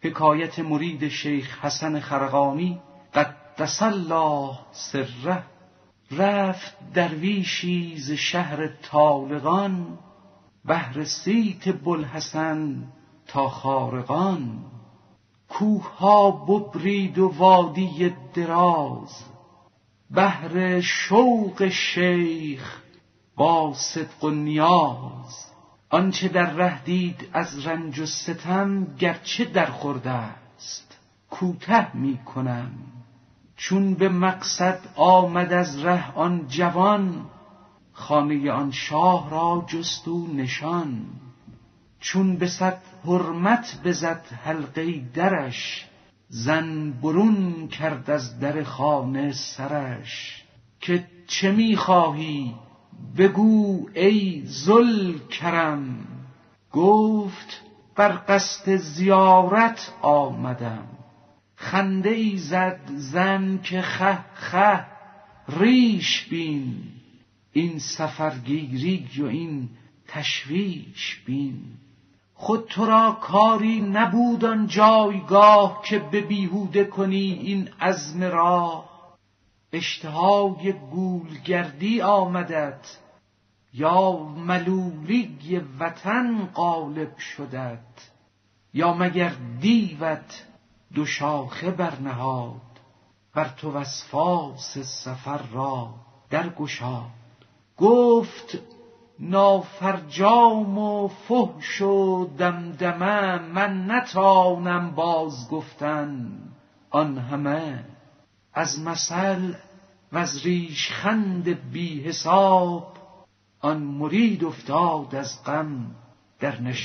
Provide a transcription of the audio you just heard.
حکایت مرید شیخ حسن خرقانی قدس الله سره. رفت درویشی ز شهر طالقان، بهر صیت بوالحسن تا خارقان. کوه ها ببرید و وادی دراز، بهر شوق شیخ با صدق و نیاز. آنچه در ره دید از رنج و ستم، گرچه در خورده است کوته می کنم. چون به مقصد آمد از ره آن جوان، خانه آن شاه را جست او نشان. چون به صد حرمت بزد حلقه درش، زن برون کرد از در خانه سرش. که چه می خواهی بگو ای ذوالکرم، گفت بر قصد زیارت آمدم. خنده ای زد زن که خه خه ریش بین، این سفرگیری و این تشویش بین. خود تو را کاری نبود آن جایگاه، که به بیهوده کنی این عزم راه. اشتهای گولگردی آمدت، یا ملولی وطن غالب شدت. یا مگر دیوت دو شاخه برنهاد، بر تو وسواس سفر را در گشاد. گفت نافرجام و فحش و دمدمه، من نتانم باز گفتن آن همه. از مثل وز ریشخند بی حساب، آن مرید افتاد از غم در نشاب.